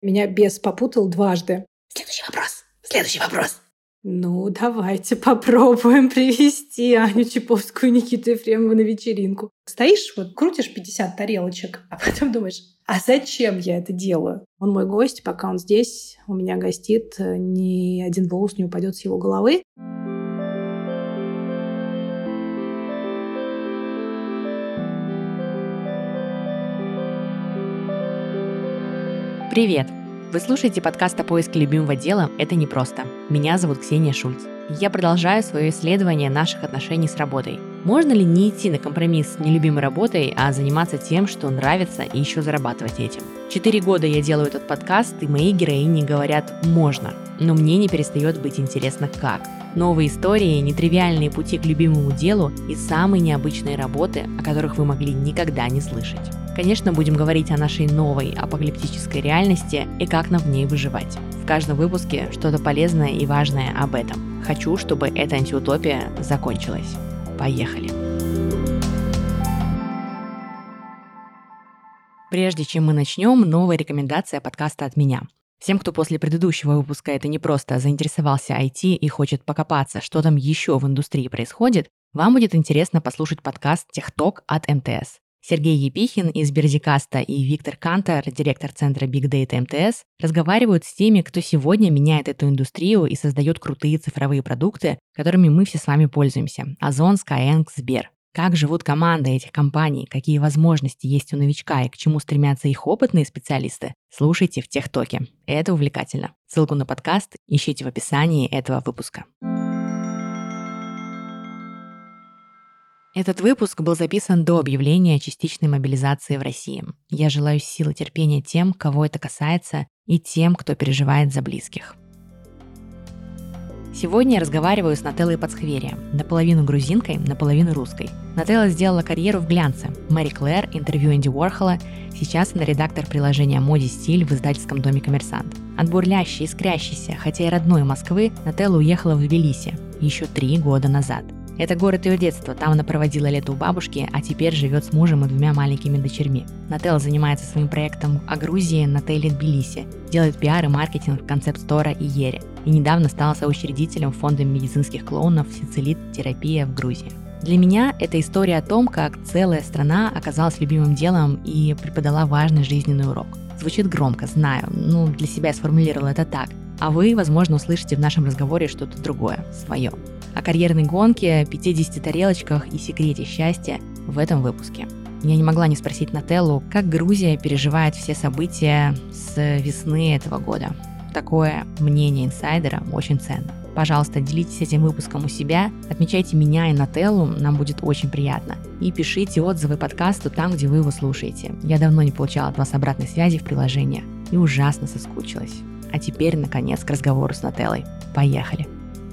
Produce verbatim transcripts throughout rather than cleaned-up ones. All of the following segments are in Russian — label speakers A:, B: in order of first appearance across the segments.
A: Меня бес попутал дважды. Следующий вопрос. Следующий вопрос. Ну, давайте попробуем привести Аню Чиповскую и Никиту Ефремова на вечеринку. Стоишь, вот крутишь пятьдесят тарелочек, а потом думаешь, а зачем я это делаю? Он мой гость, пока он здесь, у меня гостит, ни один волос не упадет с его головы.
B: Привет! Вы слушаете подкаст о поиске любимого дела «Это непросто». Меня зовут Ксения Шульц. Я продолжаю свое исследование наших отношений с работой. Можно ли не идти на компромисс с нелюбимой работой, а заниматься тем, что нравится, и еще зарабатывать этим? Четыре года я делаю этот подкаст, и мои героини говорят «можно», но мне не перестает быть интересно как. Новые истории, нетривиальные пути к любимому делу и самые необычные работы, о которых вы могли никогда не слышать. Конечно, будем говорить о нашей новой апокалиптической реальности и как нам в ней выживать. В каждом выпуске что-то полезное и важное об этом. Хочу, чтобы эта антиутопия закончилась. Поехали! Прежде чем мы начнем, новая рекомендация подкаста от меня. Всем, кто после предыдущего выпуска «Это непросто» заинтересовался ай ти и хочет покопаться, что там еще в индустрии происходит, вам будет интересно послушать подкаст «Техток» от эм тэ эс. Сергей Епихин из Бердикаста и Виктор Кантор, директор центра Big Data эм тэ эс, разговаривают с теми, кто сегодня меняет эту индустрию и создает крутые цифровые продукты, которыми мы все с вами пользуемся. Озон, Skyeng, Сбер. Как живут команды этих компаний, какие возможности есть у новичка и к чему стремятся их опытные специалисты, слушайте в Техтоке. Это увлекательно. Ссылку на подкаст ищите в описании этого выпуска. Этот выпуск был записан до объявления частичной мобилизации в России. Я желаю силы терпения тем, кого это касается, и тем, кто переживает за близких. Сегодня я разговариваю с Нателлой Пацхверия, наполовину грузинкой, наполовину русской. Нателла сделала карьеру в глянце. Мэри Клэр, интервью Энди Уорхола. Сейчас она редактор приложения «Моди Стиль» в издательском доме «Коммерсант». От бурлящей, искрящейся, хотя и родной Москвы, Нателла уехала в Тбилиси еще три года назад. Это город ее детства, там она проводила лето у бабушки, а теперь живет с мужем и двумя маленькими дочерьми. Нателла занимается своим проектом о Грузии «Нателли Тбилиси», делает пиар и маркетинг концепт-стора и Ере, и недавно стала соучредителем фонда медицинских клоунов «Сицилит-терапия» в Грузии. Для меня это история о том, как целая страна оказалась любимым делом и преподала важный жизненный урок. Звучит громко, знаю, ну для себя я сформулировала это так, а вы, возможно, услышите в нашем разговоре что-то другое, свое. О карьерной гонке, пятидесяти тарелочках и секрете счастья в этом выпуске. Я не могла не спросить Нателлу, как Грузия переживает все события с весны этого года. Такое мнение инсайдера очень ценно. Пожалуйста, делитесь этим выпуском у себя, отмечайте меня и Нателлу, нам будет очень приятно. И пишите отзывы подкасту там, где вы его слушаете. Я давно не получала от вас обратной связи в приложениях и ужасно соскучилась. А теперь, наконец, к разговору с Нателлой. Поехали!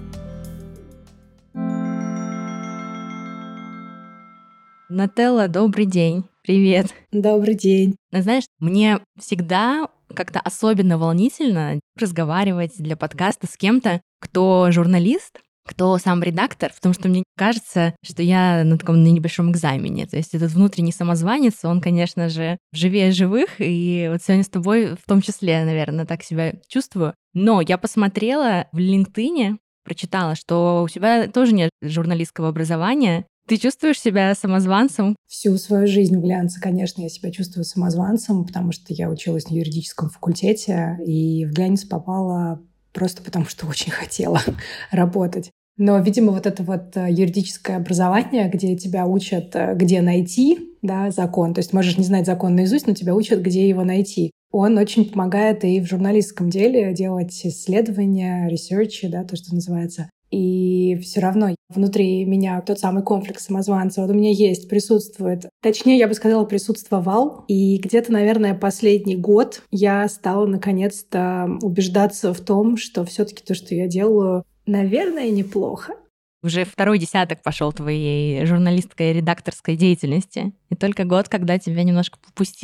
B: Нателла, добрый день. Привет.
A: Добрый день.
B: Знаешь, мне всегда как-то особенно волнительно разговаривать для подкаста с кем-то, кто журналист, кто сам редактор, потому что мне кажется, что я на таком на небольшом экзамене. То есть этот внутренний самозванец, он, конечно же, живее живых, и вот сегодня с тобой в том числе, наверное, так себя чувствую. Но я посмотрела в LinkedIn, прочитала, что у тебя тоже нет журналистского образования. Ты чувствуешь себя самозванцем?
A: Всю свою жизнь в глянце, конечно, я себя чувствую самозванцем, потому что я училась на юридическом факультете, и в глянец попала просто потому, что очень хотела работать. Но, видимо, вот это вот юридическое образование, где тебя учат, где найти, да, закон, то есть можешь не знать закон наизусть, но тебя учат, где его найти. Он очень помогает и в журналистском деле делать исследования, ресерчи, да, то, что называется. И все равно внутри меня тот самый комплекс самозванца вот у меня есть, присутствует. Точнее, я бы сказала, присутствовал. И где-то, наверное, последний год я стала наконец-то убеждаться в том, что все-таки то, что я делаю, наверное, неплохо.
B: Уже второй десяток пошел твоей журналистской и редакторской деятельности. И только год, когда тебя немножко попустило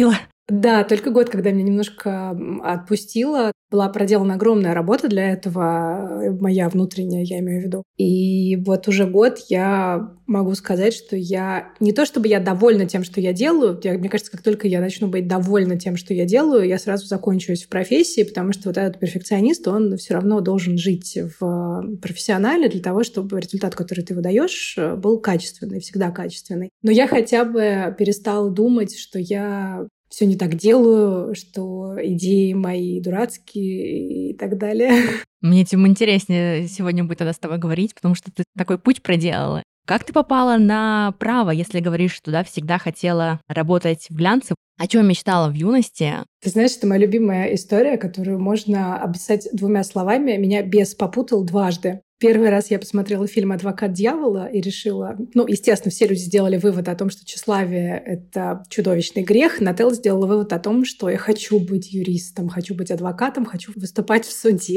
A: Да, только год, когда меня немножко отпустило. Была проделана огромная работа для этого, моя внутренняя, я имею в виду. И вот уже год я могу сказать, что я... Не то чтобы я довольна тем, что я делаю. Я, мне кажется, как только я начну быть довольна тем, что я делаю, я сразу закончусь в профессии, потому что вот этот перфекционист, он все равно должен жить в профессионале для того, чтобы результат, который ты выдаешь, был качественный, всегда качественный. Но я хотя бы перестала думать, что я все не так делаю, что идеи мои дурацкие и так далее.
B: Мне тем интереснее сегодня будет тогда с тобой говорить, потому что ты такой путь проделала. Как ты попала на право, если говоришь, что да, всегда хотела работать в глянце? О чем мечтала в юности?
A: Ты знаешь, это моя любимая история, которую можно описать двумя словами. Меня бес попутал дважды. Первый раз я посмотрела фильм «Адвокат дьявола» и решила... Ну, естественно, все люди сделали вывод о том, что тщеславие — это чудовищный грех. Нателл сделала вывод о том, что я хочу быть юристом, хочу быть адвокатом, хочу выступать в суде.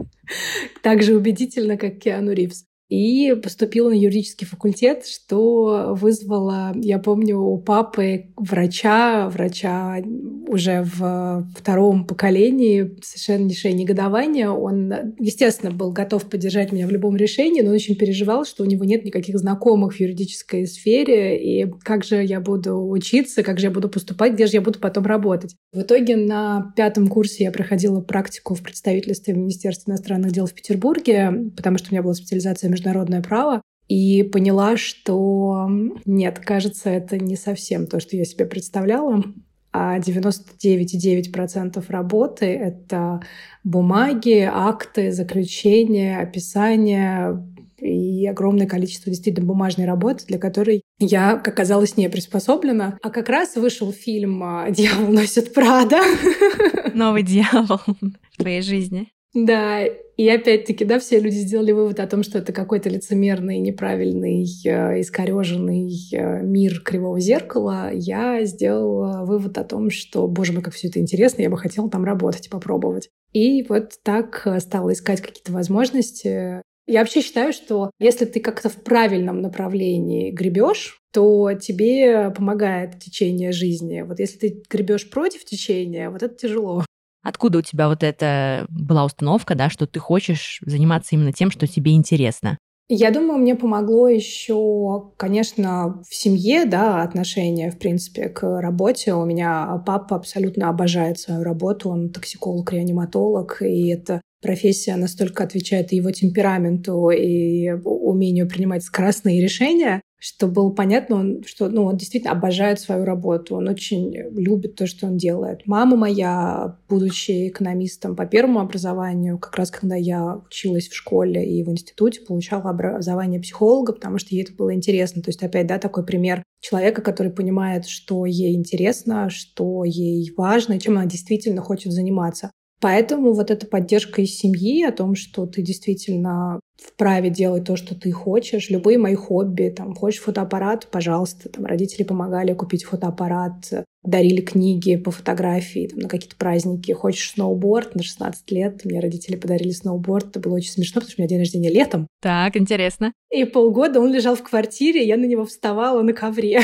A: Так же убедительно, как Киану Ривз. И поступила на юридический факультет, что вызвало, я помню, у папы врача, врача уже в втором поколении, совершеннейшее негодование. Он, естественно, был готов поддержать меня в любом решении, но он очень переживал, что у него нет никаких знакомых в юридической сфере, и как же я буду учиться, как же я буду поступать, где же я буду потом работать. В итоге на пятом курсе я проходила практику в представительстве Министерства иностранных дел в Петербурге, потому что у меня была специализация международное право, и поняла, что нет, кажется, это не совсем то, что я себе представляла. А девяносто девять целых девять десятых процента работы — это бумаги, акты, заключения, описания и огромное количество действительно бумажной работы, для которой я, как оказалось, не приспособлена. А как раз вышел фильм «Дьявол носит Прада».
B: Новый дьявол в твоей жизни.
A: Да, и опять-таки, да, все люди сделали вывод о том, что это какой-то лицемерный, неправильный, искорёженный мир кривого зеркала. Я сделала вывод о том, что, боже мой, как все это интересно, я бы хотела там работать, попробовать. И вот так стала искать какие-то возможности. Я вообще считаю, что если ты как-то в правильном направлении гребешь, то тебе помогает течение жизни. Вот если ты гребешь против течения, вот это тяжело.
B: Откуда у тебя вот эта была установка, да, что ты хочешь заниматься именно тем, что тебе интересно?
A: Я думаю, мне помогло еще, конечно, в семье, да, отношение, в принципе, к работе. У меня папа абсолютно обожает свою работу, он токсиколог, реаниматолог, и эта профессия настолько отвечает и его темпераменту, и умению принимать скоростные решения, что было понятно, он, что ну, он действительно обожает свою работу, он очень любит то, что он делает. Мама моя, будучи экономистом по первому образованию, как раз когда я училась в школе и в институте, получала образование психолога, потому что ей это было интересно. То есть опять, да, такой пример человека, который понимает, что ей интересно, что ей важно и чем она действительно хочет заниматься. Поэтому вот эта поддержка из семьи о том, что ты действительно вправе делать то, что ты хочешь. Любые мои хобби. Там, хочешь фотоаппарат? Пожалуйста. Там, родители помогали купить фотоаппарат, дарили книги по фотографии там, на какие-то праздники. Хочешь сноуборд? На шестнадцать лет мне родители подарили сноуборд. Это было очень смешно, потому что у меня день рождения летом.
B: Так, интересно.
A: И полгода он лежал в квартире, и я на него вставала на ковре.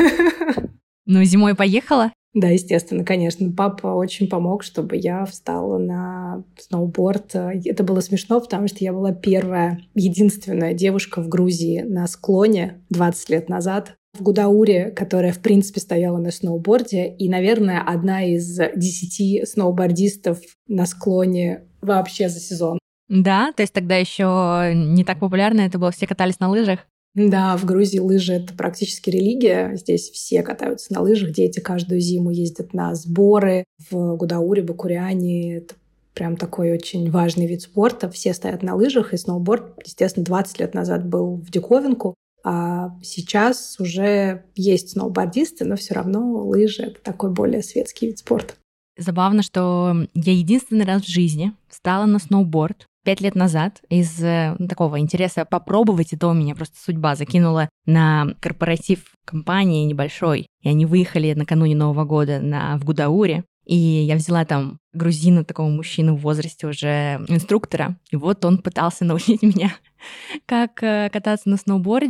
B: Ну, зимой поехала?
A: Да, естественно, конечно. Папа очень помог, чтобы я встала на сноуборд. Это было смешно, потому что я была первая, единственная девушка в Грузии на склоне двадцать лет назад, в Гудауре, которая, в принципе, стояла на сноуборде. И, наверное, одна из десяти сноубордистов на склоне вообще за сезон.
B: Да? То есть тогда еще не так популярно это было? Все катались на лыжах?
A: Да, в Грузии лыжи — это практически религия. Здесь все катаются на лыжах. Дети каждую зиму ездят на сборы в Гудауре, Бакуряне. Это прям такой очень важный вид спорта. Все стоят на лыжах, и сноуборд, естественно, двадцать лет назад был в диковинку. А сейчас уже есть сноубордисты, но все равно лыжи — это такой более светский вид спорта.
B: Забавно, что я единственный раз в жизни встала на сноуборд пять лет назад из ну, такого интереса попробовать, и то меня просто судьба закинула на корпоратив компании небольшой, и они выехали накануне Нового года на, в Гудауре, и я взяла там грузина, такого мужчину в возрасте уже инструктора, и вот он пытался научить меня, как кататься на сноуборде.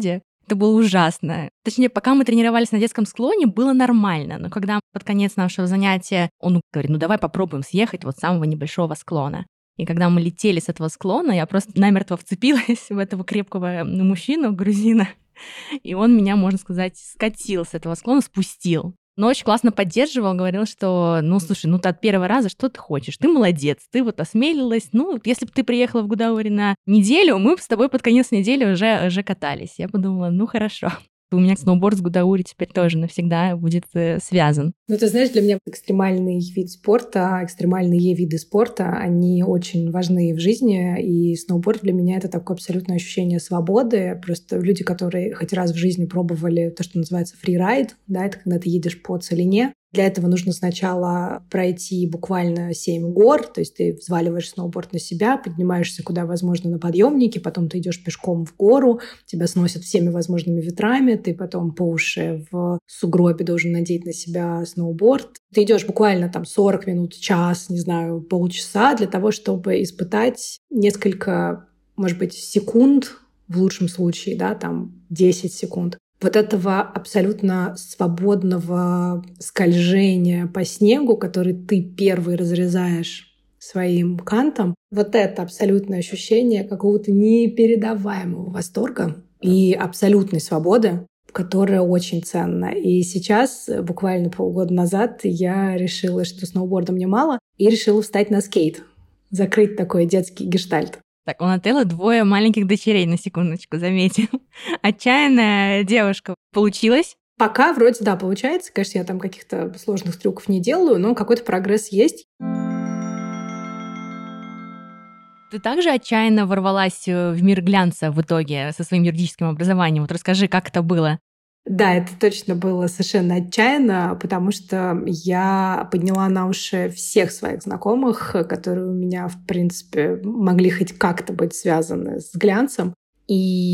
B: Это было ужасно. Точнее, пока мы тренировались на детском склоне, было нормально. Но когда под конец нашего занятия он говорит, ну давай попробуем съехать вот с самого небольшого склона. И когда мы летели с этого склона, я просто намертво вцепилась в этого крепкого мужчину, грузина. И он меня, можно сказать, скатил с этого склона, спустил. Но очень классно поддерживал, говорил, что, ну, слушай, ну, ты от первого раза что ты хочешь? Ты молодец, ты вот осмелилась. Ну, если бы ты приехала в Гудаури на неделю, мы бы с тобой под конец недели уже, уже катались. Я подумала, ну, хорошо. У меня сноуборд с Гудаури теперь тоже навсегда будет э, связан.
A: Ну, ты знаешь, для меня экстремальный вид спорта, экстремальные виды спорта, они очень важны в жизни, и сноуборд для меня — это такое абсолютное ощущение свободы. Просто люди, которые хоть раз в жизни пробовали то, что называется фрирайд, да, это когда ты едешь по целине. Для этого нужно сначала пройти буквально семь гор, то есть ты взваливаешь сноуборд на себя, поднимаешься куда возможно на подъемнике, потом ты идешь пешком в гору, тебя сносят всеми возможными ветрами, ты потом по уши в сугробе должен надеть на себя сноуборд. Ты идешь буквально там сорок минут, час, не знаю, полчаса для того, чтобы испытать несколько, может быть, секунд, в лучшем случае, да, там десять секунд, вот этого абсолютно свободного скольжения по снегу, который ты первый разрезаешь своим кантом, вот это абсолютное ощущение какого-то непередаваемого восторга и абсолютной свободы, которая очень ценна. И сейчас, буквально полгода назад, я решила, что сноуборда мне мало, и решила встать на скейт, закрыть такой детский гештальт.
B: Так, у Нателлы двое маленьких дочерей, на секундочку, заметим. Отчаянная девушка. Получилось?
A: Пока вроде, да, получается. Конечно, я там каких-то сложных трюков не делаю, но какой-то прогресс есть.
B: Ты также отчаянно ворвалась в мир глянца в итоге со своим юридическим образованием. Вот расскажи, как это было?
A: Да, это точно было совершенно отчаянно, потому что я подняла на уши всех своих знакомых, которые у меня, в принципе, могли хоть как-то быть связаны с глянцем. И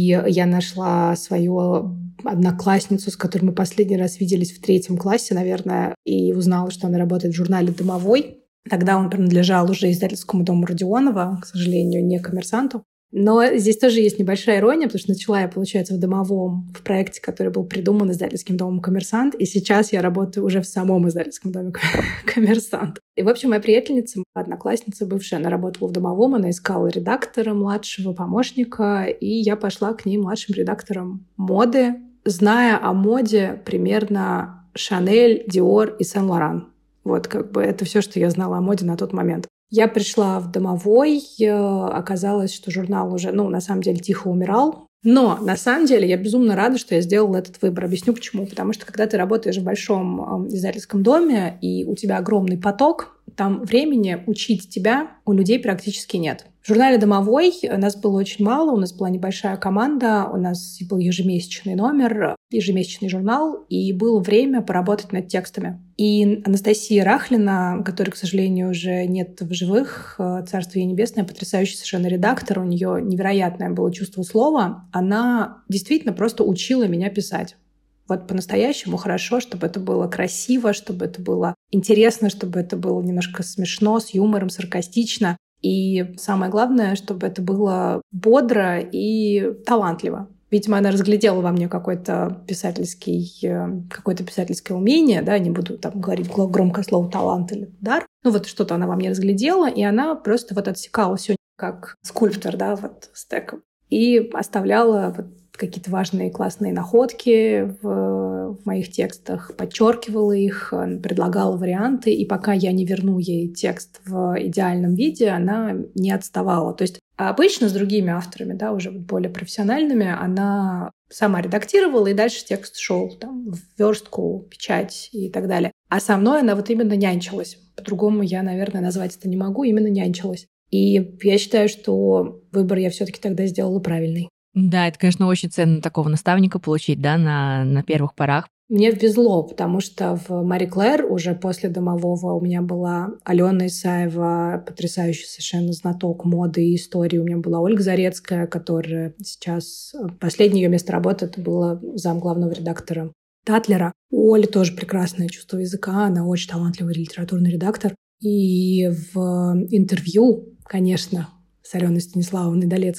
A: я нашла свою одноклассницу, с которой мы последний раз виделись в третьем классе, наверное, и узнала, что она работает в журнале «Домовой». Тогда он принадлежал уже издательскому дому Родионова, к сожалению, не «Коммерсанту». Но здесь тоже есть небольшая ирония, потому что начала я, получается, в «Домовом», в проекте, который был придуман издательским домом «Коммерсант», и сейчас я работаю уже в самом издательском доме «Коммерсант». И, в общем, моя приятельница, одноклассница бывшая, она работала в «Домовом», она искала редактора младшего, помощника, и я пошла к ней младшим редактором моды, зная о моде примерно Шанель, Диор и Сен-Лоран. Вот как бы это все, что я знала о моде на тот момент. Я пришла в «Домовой», оказалось, что журнал уже, ну, на самом деле, тихо умирал. Но, на самом деле, я безумно рада, что я сделала этот выбор. Объясню, почему. Потому что, когда ты работаешь в большом издательском доме, и у тебя огромный поток, там времени учить тебя у людей практически нет. В журнале «Домовой» нас было очень мало, у нас была небольшая команда, у нас был ежемесячный номер, ежемесячный журнал, и было время поработать над текстами. И Анастасия Рахлина, которой, к сожалению, уже нет в живых, царство ей небесное, потрясающий совершенно редактор, у нее невероятное было чувство слова, она действительно просто учила меня писать. Вот по-настоящему хорошо, чтобы это было красиво, чтобы это было интересно, чтобы это было немножко смешно, с юмором, саркастично. И самое главное, чтобы это было бодро и талантливо. Видимо, она разглядела во мне какой-то писательский, какое-то писательское умение, да, не буду там говорить громко слово «талант» или «дар». Ну вот что-то она во мне разглядела, и она просто вот отсекала все как скульптор, да, вот стеком. И оставляла вот какие-то важные классные находки в, в моих текстах, подчеркивала их, предлагала варианты, и пока я не верну ей текст в идеальном виде, она не отставала. То есть обычно с другими авторами, да, уже более профессиональными, она сама редактировала, и дальше текст шел там, в верстку, печать и так далее. А со мной она вот именно нянчилась. По-другому я, наверное, назвать это не могу, именно нянчилась. И я считаю, что выбор я все-таки тогда сделала правильный.
B: Да, это, конечно, очень ценно такого наставника получить, да, на, на первых порах.
A: Мне везло, потому что в «Мари Клэр» уже после «Домового» у меня была Алена Исаева, потрясающий совершенно знаток моды и истории. У меня была Ольга Зарецкая, которая сейчас... Последнее ее место работы это было зам главного редактора Татлера. У Оли тоже прекрасное чувство языка, она очень талантливый литературный редактор. И в интервью, конечно, с Аленой Станиславовной Долецкой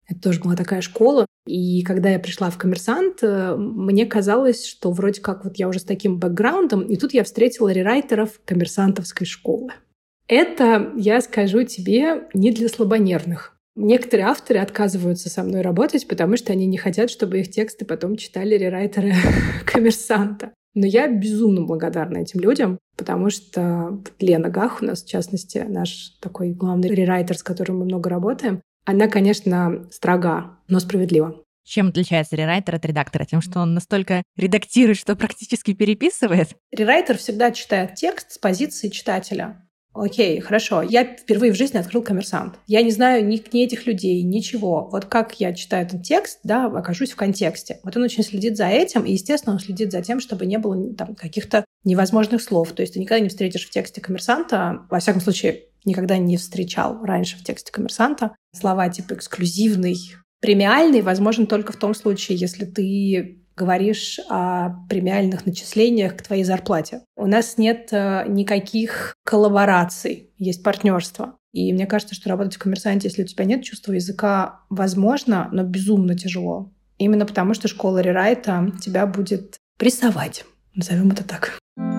A: Это тоже была такая школа. И когда я пришла в «Коммерсант», мне казалось, что вроде как вот я уже с таким бэкграундом, и тут я встретила рерайтеров коммерсантовской школы. Это, я скажу тебе, не для слабонервных. Некоторые авторы отказываются со мной работать, потому что они не хотят, чтобы их тексты потом читали рерайтеры «Коммерсанта». Но я безумно благодарна этим людям, потому что Лена Гах у нас, в частности, наш такой главный рерайтер, с которым мы много работаем, она, конечно, строга, но справедлива.
B: Чем отличается рерайтер от редактора? Тем, что он настолько редактирует, что практически переписывает?
A: Рерайтер всегда читает текст с позиции читателя. Окей, хорошо. Я впервые в жизни открыл «Коммерсант». Я не знаю ни, ни этих людей, ничего. Вот как я читаю этот текст, да, окажусь в контексте. Вот он очень следит за этим, и, естественно, он следит за тем, чтобы не было там каких-то невозможных слов. То есть ты никогда не встретишь в тексте «Коммерсанта», во всяком случае, никогда не встречал раньше в тексте «Коммерсанта» слова типа «эксклюзивный», «премиальный» возможен только в том случае, если ты говоришь о премиальных начислениях к твоей зарплате. У нас нет э, никаких коллабораций, есть партнерство. И мне кажется, что работать в «Коммерсанте», если у тебя нет чувства языка, возможно, но безумно тяжело. Именно потому, что школа рерайта тебя будет прессовать. Назовем это так.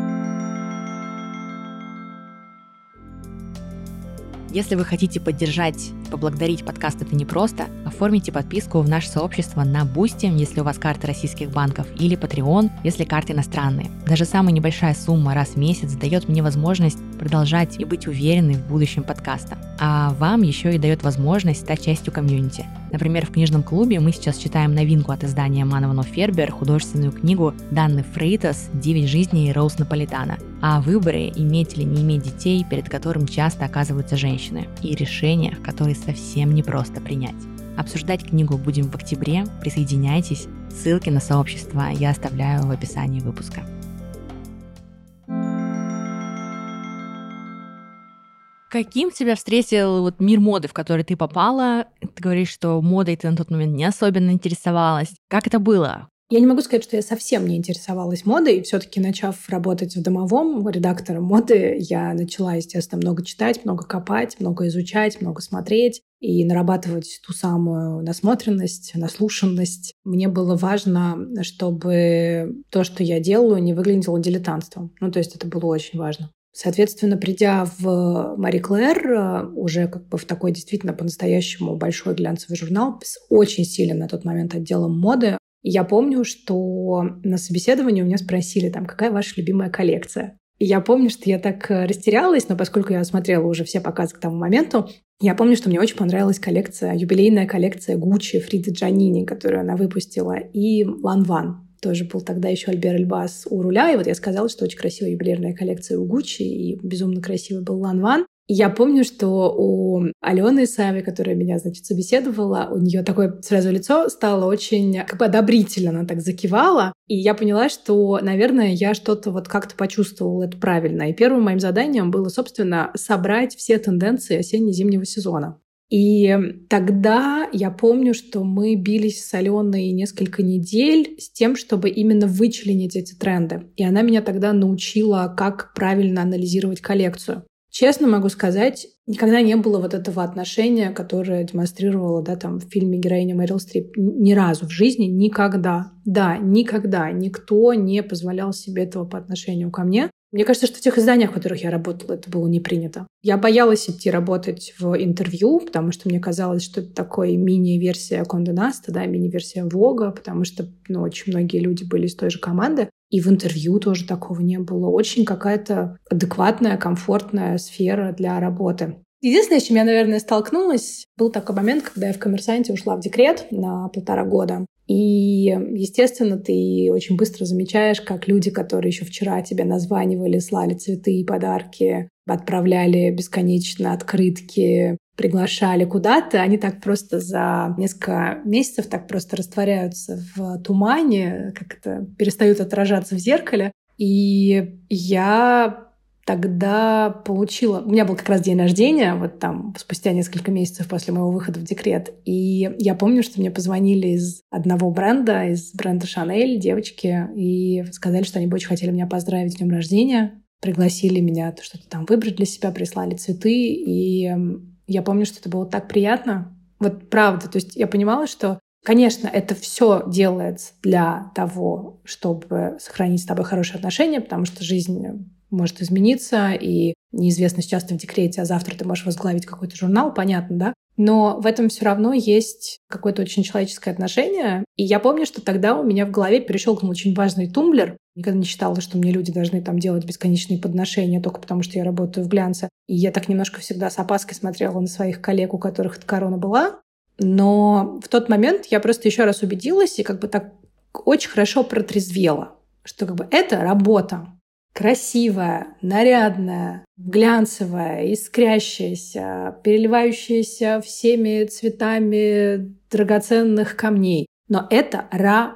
B: Если вы хотите поддержать, поблагодарить подкаст «Это непросто», оформите подписку в наше сообщество на Boosty, если у вас карты российских банков, или Patreon, если карты иностранные. Даже самая небольшая сумма раз в месяц дает мне возможность продолжать и быть уверенной в будущем подкаста. А вам еще и дает возможность стать частью комьюнити. Например, в книжном клубе мы сейчас читаем новинку от издания Манованов Фербер, художественную книгу Данны Фрейтас «Девять жизней Роуз Наполитана» о выборе, иметь или не иметь детей, перед которым часто оказываются женщины, и решениях, которые совсем непросто принять. Обсуждать книгу будем в октябре, присоединяйтесь, ссылки на сообщество я оставляю в описании выпуска. Каким тебя встретил вот мир моды, в который ты попала? Ты говоришь, что модой ты на тот момент не особенно интересовалась. Как это было?
A: Я не могу сказать, что я совсем не интересовалась модой. Все-таки, начав работать в домовом редактором моды, я начала, естественно, много читать, много копать, много изучать, много смотреть и нарабатывать ту самую насмотренность, наслушанность. Мне было важно, чтобы то, что я делаю, не выглядело дилетантством. Ну, то есть это было очень важно. Соответственно, придя в Мари Клэр, уже как бы в такой действительно по-настоящему большой глянцевый журнал с очень сильным на тот момент отделом моды, я помню, что на собеседовании у меня спросили, там, какая ваша любимая коллекция. И я помню, что я так растерялась, но поскольку я смотрела уже все показы к тому моменту, я помню, что мне очень понравилась коллекция, юбилейная коллекция Гуччи Фриды Джанини, которую она выпустила, и Ланван. Тоже был тогда еще Альбер Эльбас у руля. И вот я сказала, что очень красивая юбилейная коллекция у Гуччи, и безумно красивый был Ланван. И я помню, что у Алены Исаевой, которая меня, значит, собеседовала, у нее такое сразу лицо стало очень как бы одобрительно, она так закивала. И я поняла, что, наверное, я что-то вот как-то почувствовала это правильно. И первым моим заданием было, собственно, собрать все тенденции осенне-зимнего сезона. И тогда я помню, что мы бились с Аленой несколько недель с тем, чтобы именно вычленить эти тренды. И она меня тогда научила, как правильно анализировать коллекцию. Честно могу сказать, никогда не было вот этого отношения, которое демонстрировала, да, там, в фильме героиня Мэрил Стрип. Ни разу в жизни, никогда. Да, никогда никто не позволял себе этого по отношению ко мне. Мне кажется, что в тех изданиях, в которых я работала, это было не принято. Я боялась идти работать в интервью, потому что мне казалось, что это такой мини-версия Кондé Наста, да, мини-версия Vogue, потому что, ну, очень многие люди были из той же команды. И в интервью тоже такого не было. Очень какая-то адекватная, комфортная сфера для работы. Единственное, с чем я, наверное, столкнулась, был такой момент, когда я в «Коммерсанте» ушла в декрет на полтора года. И, естественно, ты очень быстро замечаешь, как люди, которые еще вчера тебе названивали, слали цветы и подарки, отправляли бесконечно открытки, приглашали куда-то, они так просто за несколько месяцев так просто растворяются в тумане, как-то перестают отражаться в зеркале. И я тогда получила... У меня был как раз день рождения, вот там, спустя несколько месяцев после моего выхода в декрет. И я помню, что мне позвонили из одного бренда, из бренда Chanel, девочки, и сказали, что они бы очень хотели меня поздравить с днем рождения. Пригласили меня что-то там выбрать для себя, прислали цветы. И я помню, что это было так приятно. Вот правда. То есть я понимала, что, конечно, это все делается для того, чтобы сохранить с тобой хорошие отношения, потому что жизнь может измениться, и неизвестно, сейчас ты в декрете, а завтра ты можешь возглавить какой-то журнал, понятно, да? Но в этом все равно есть какое-то очень человеческое отношение. И я помню, что тогда у меня в голове перещелкнул очень важный тумблер. Никогда не считала, что мне люди должны там делать бесконечные подношения только потому, что я работаю в глянце. И я так немножко всегда с опаской смотрела на своих коллег, у которых эта корона была. Но в тот момент я просто еще раз убедилась и как бы так очень хорошо протрезвела, что как бы это работа. Красивая, нарядная, глянцевая, искрящаяся, переливающаяся всеми цветами драгоценных камней. Но это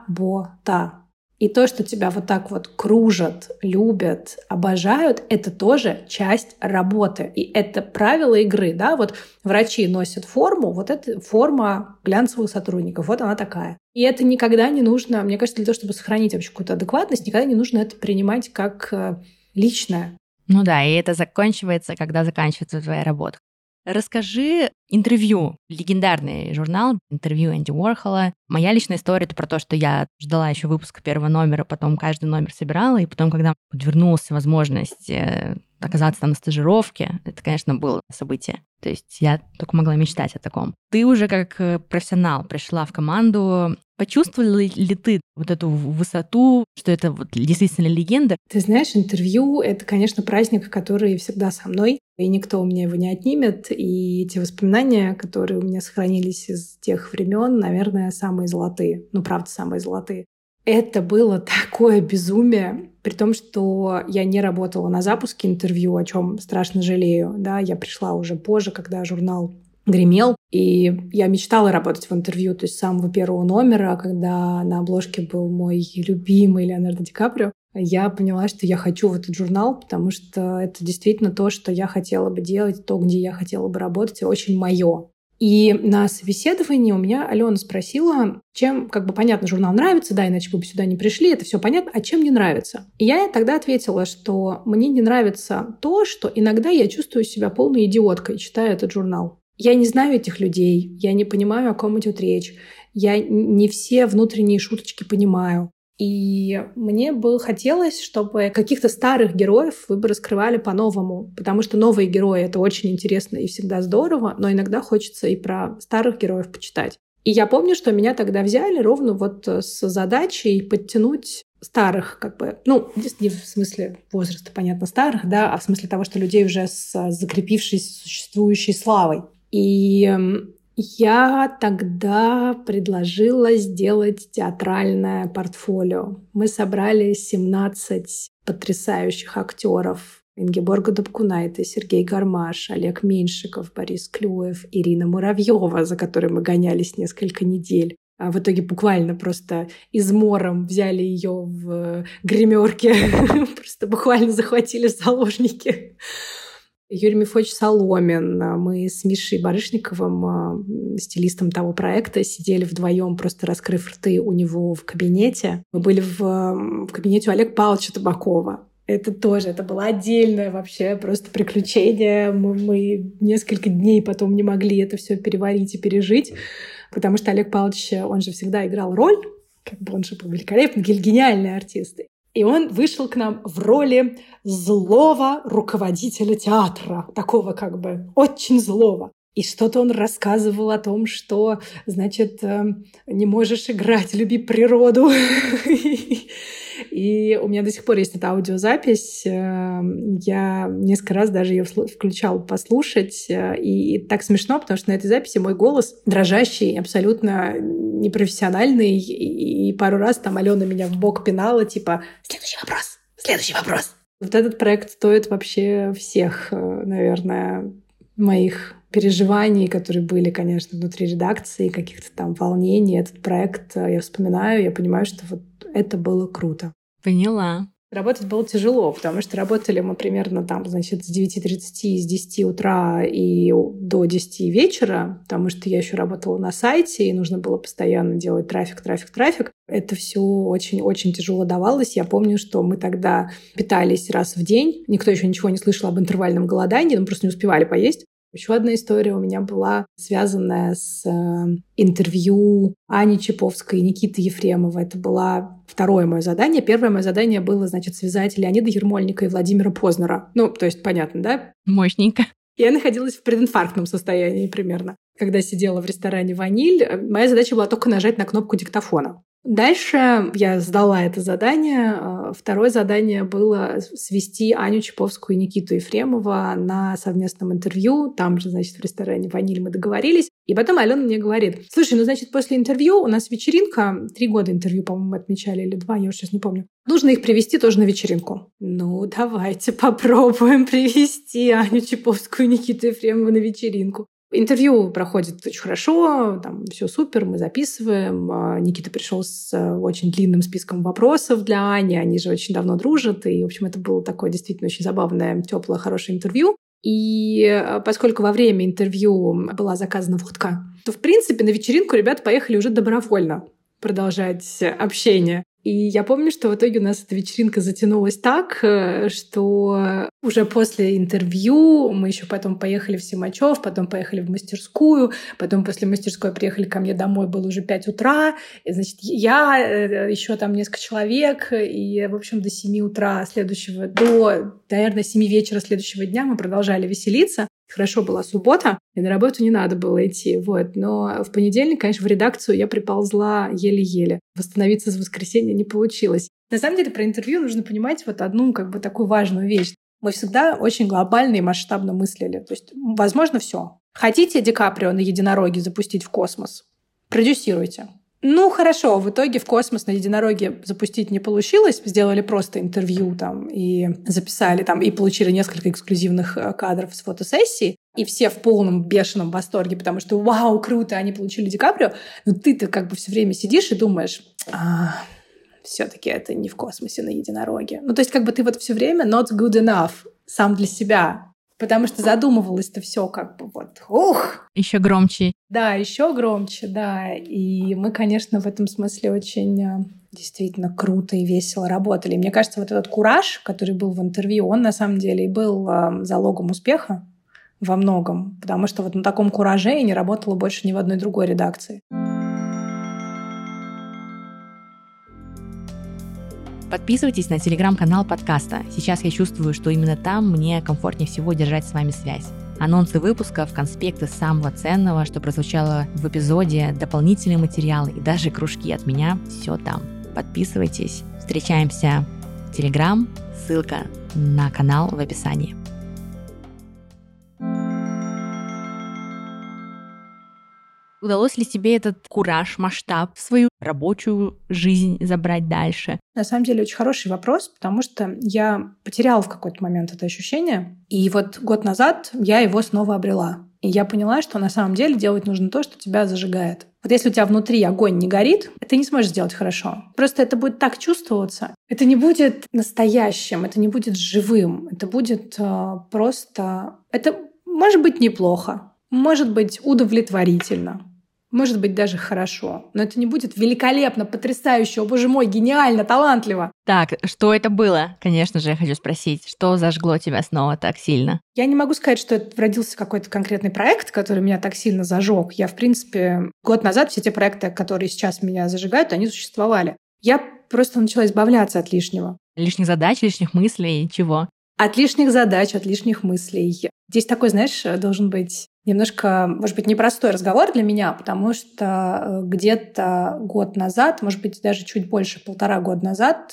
A: работа. И то, что тебя вот так вот кружат, любят, обожают, это тоже часть работы. И это правило игры. Да? Вот врачи носят форму, вот это форма глянцевых сотрудников, вот она такая. И это никогда не нужно, мне кажется, для того, чтобы сохранить вообще какую-то адекватность, никогда не нужно это принимать как личное.
B: Ну да, и это заканчивается, когда заканчивается твоя работа. Расскажи интервью, легендарный журнал, интервью Энди Уорхола. Моя личная история — это про то, что я ждала еще выпуска первого номера, потом каждый номер собирала, и потом, когда подвернулась возможность оказаться там на стажировке, это, конечно, было событие. То есть я только могла мечтать о таком. Ты уже как профессионал пришла в команду. Почувствовала ли ты вот эту высоту, что это вот действительно легенда?
A: Ты знаешь, интервью — это, конечно, праздник, который всегда со мной, и никто у меня его не отнимет. И те воспоминания, которые у меня сохранились из тех времен, наверное, самые золотые. Ну, правда, самые золотые. Это было такое безумие, при том, что я не работала на запуске интервью, о чем страшно жалею. Да, я пришла уже позже, когда журнал гремел, и я мечтала работать в интервью, то есть с самого первого номера, когда на обложке был мой любимый Леонардо Ди Каприо, я поняла, что я хочу в этот журнал, потому что это действительно то, что я хотела бы делать, то, где я хотела бы работать, и очень мое. И на собеседовании у меня Алена спросила, чем, как бы, понятно, журнал нравится, да, иначе бы сюда не пришли, это все понятно, а чем не нравится? И я тогда ответила, что мне не нравится то, что иногда я чувствую себя полной идиоткой, читая этот журнал. Я не знаю этих людей, я не понимаю, о ком идет речь, я не все внутренние шуточки понимаю. И мне бы хотелось, чтобы каких-то старых героев вы бы раскрывали по-новому, потому что новые герои — это очень интересно и всегда здорово, но иногда хочется и про старых героев почитать. И я помню, что меня тогда взяли ровно вот с задачей подтянуть старых, как бы, ну, не в смысле возраста, понятно, старых, да, а в смысле того, что людей уже с закрепившейся, существующей славой. И я тогда предложила сделать театральное портфолио. Мы собрали семнадцать потрясающих актеров. Ингеборга Дапкунайте, Сергей Гармаш, Олег Меньшиков, Борис Клюев, Ирина Муравьева, за которой мы гонялись несколько недель. А в итоге буквально просто измором взяли ее в гримерке. Просто буквально захватили в заложники. Юрий Мефодич Соломин. Мы с Мишей Барышниковым, стилистом того проекта, сидели вдвоем, просто раскрыв рты у него в кабинете. Мы были в, в кабинете у Олега Павловича Табакова. Это тоже, это было отдельное вообще просто приключение. Мы, мы несколько дней потом не могли это все переварить и пережить, потому что Олег Павлович, он же всегда играл роль, как бы он же был великолепный, гениальный артист. И он вышел к нам в роли злого руководителя театра, такого как бы очень злого. И что-то он рассказывал о том, что, значит, не можешь играть, люби природу. И у меня до сих пор есть эта аудиозапись. Я несколько раз даже ее включала послушать. И так смешно, потому что на этой записи мой голос дрожащий, абсолютно непрофессиональный. И пару раз там Алена меня в бок пинала, типа «Следующий вопрос! Следующий вопрос!» Вот этот проект стоит вообще всех, наверное, моих переживаний, которые были, конечно, внутри редакции, каких-то там волнений. Этот проект я вспоминаю, я понимаю, что вот это было круто.
B: Поняла.
A: Работать было тяжело, потому что работали мы примерно там, значит, с девяти тридцати, с десяти утра и до десяти вечера, потому что я еще работала на сайте, и нужно было постоянно делать трафик, трафик, трафик. Это все очень-очень тяжело давалось. Я помню, что мы тогда питались раз в день. Никто еще ничего не слышал об интервальном голодании, мы просто не успевали поесть. Еще одна история у меня была связанная с э, интервью Ани Чаповской и Никиты Ефремова. Это было второе мое задание. Первое мое задание было, значит, связать Леонида Ермольника и Владимира Познера. Ну, то есть, понятно, да?
B: Мощненько.
A: Я находилась в прединфарктном состоянии примерно. Когда сидела в ресторане «Ваниль», моя задача была только нажать на кнопку диктофона. Дальше я сдала это задание. Второе задание было свести Аню Чаповскую и Никиту Ефремова на совместном интервью. Там же, значит, в ресторане «Ваниль» мы договорились. И потом Алена мне говорит: слушай, ну, значит, после интервью у нас вечеринка. Три года интервью, по-моему, отмечали, или два, я уже сейчас не помню. Нужно их привести тоже на вечеринку. Ну, давайте попробуем привести Аню Чаповскую и Никиту Ефремова на вечеринку. Интервью проходит очень хорошо, там все супер, мы записываем. Никита пришел с очень длинным списком вопросов для Ани, они же очень давно дружат, и, в общем, это было такое действительно очень забавное, теплое, хорошее интервью. И поскольку во время интервью была заказана водка, то, в принципе, на вечеринку ребята поехали уже добровольно продолжать общение. И я помню, что в итоге у нас эта вечеринка затянулась так, что уже после интервью мы еще потом поехали в Симачев, потом поехали в мастерскую, потом после мастерской приехали ко мне домой, было уже пять утра, и, значит, я, еще там несколько человек, и, в общем, до семи утра следующего, до, наверное, семи вечера следующего дня мы продолжали веселиться. Хорошо, была суббота, и на работу не надо было идти. Вот. Но в понедельник, конечно, в редакцию я приползла еле-еле. Восстановиться с воскресенья не получилось. На самом деле про интервью нужно понимать вот одну как бы такую важную вещь. Мы всегда очень глобально и масштабно мыслили. То есть, возможно, все. Хотите Ди Каприо на единороге запустить в космос? Продюсируйте. Ну, хорошо, в итоге в космос на единороге запустить не получилось. Сделали просто интервью там и записали там, и получили несколько эксклюзивных кадров с фотосессии. И все в полном бешеном восторге, потому что вау, круто, они получили Ди Каприо. Но ты-то как бы все время сидишь и думаешь: а, все-таки это не в космосе на единороге. Ну, то есть как бы ты вот все время not good enough сам для себя. Потому что задумывалось-то все как бы вот, ух!
B: Еще громче.
A: Да, еще громче, да. И мы, конечно, в этом смысле очень действительно круто и весело работали. И мне кажется, вот этот кураж, который был в интервью, он на самом деле и был залогом успеха во многом. Потому что вот на таком кураже я не работала больше ни в одной другой редакции.
B: Подписывайтесь на телеграм-канал подкаста. Сейчас я чувствую, что именно там мне комфортнее всего держать с вами связь. Анонсы выпусков, конспекты самого ценного, что прозвучало в эпизоде, дополнительные материалы и даже кружки от меня – все там. Подписывайтесь. Встречаемся в телеграм. Ссылка на канал в описании. Удалось ли тебе этот кураж, масштаб в свою рабочую жизнь забрать дальше?
A: На самом деле очень хороший вопрос, потому что я потеряла в какой-то момент это ощущение. И вот год назад я его снова обрела. И я поняла, что на самом деле делать нужно то, что тебя зажигает. Вот если у тебя внутри огонь не горит, ты не сможешь сделать хорошо. Просто это будет так чувствоваться. Это не будет настоящим, это не будет живым. Это будет э, просто... Это может быть неплохо, может быть удовлетворительно. Может быть, даже хорошо. Но это не будет великолепно, потрясающе, о боже мой, гениально, талантливо.
B: Так, что это было? Конечно же, я хочу спросить, что зажгло тебя снова так сильно?
A: Я не могу сказать, что это родился какой-то конкретный проект, который меня так сильно зажег. Я, в принципе, год назад все те проекты, которые сейчас меня зажигают, они существовали. Я просто начала избавляться от лишнего.
B: Лишних задач, лишних мыслей, чего?
A: От лишних задач, от лишних мыслей. Здесь такой, знаешь, должен быть немножко, может быть, непростой разговор для меня, потому что где-то год назад, может быть, даже чуть больше, полтора года назад,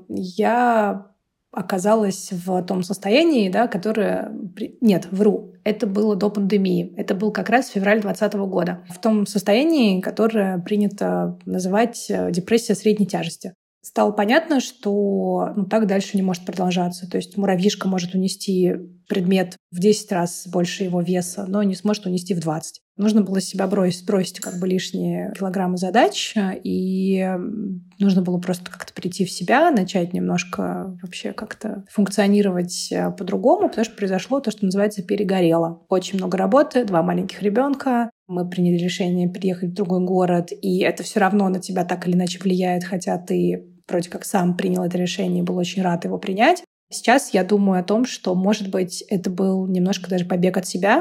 A: я оказалась в том состоянии, да, которое... Нет, вру. Это было до пандемии. Это был как раз февраль двадцатого года. В том состоянии, которое принято называть депрессия средней тяжести. Стало понятно, что ну, так дальше не может продолжаться. То есть муравьишка может унести предмет в десять раз больше его веса, но не сможет унести в двадцать. Нужно было с себя бросить, бросить как бы лишние килограммы задач, и нужно было просто как-то прийти в себя, начать немножко вообще как-то функционировать по-другому, потому что произошло то, что называется перегорело. Очень много работы, два маленьких ребенка. Мы приняли решение переехать в другой город, и это все равно на тебя так или иначе влияет, хотя ты вроде как сам принял это решение и был очень рад его принять. Сейчас я думаю о том, что, может быть, это был немножко даже побег от себя.